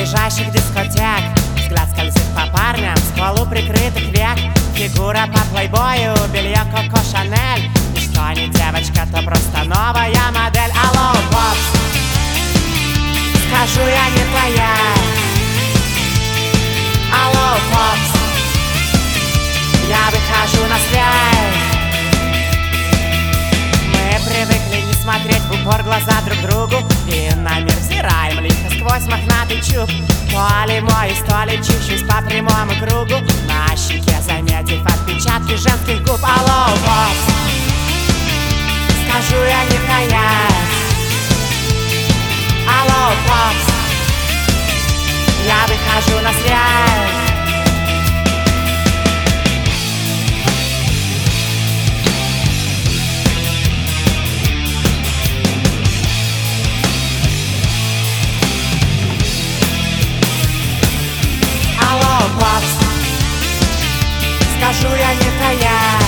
ближайших дискотек. Взгляд скользит по парням с полуприкрытых век. Фигура по плейбою, белье Коко Шанель. И что не девочка, то просто новая модель. Алло, попс, скажу, я не твоя. Алло, попс, я выхожу на связь. Мы привыкли не смотреть в упор глаза друг другу и на мир взираем лихо сквозь мохнатый чуб. То ли мой, то ли чищусь по прямому кругу, на щеке заметив отпечатки женских губ. Алло, попс, скажу, я не твоя. Алло, попс, я выхожу на связь. Алло, попс, скажу, я не твоя.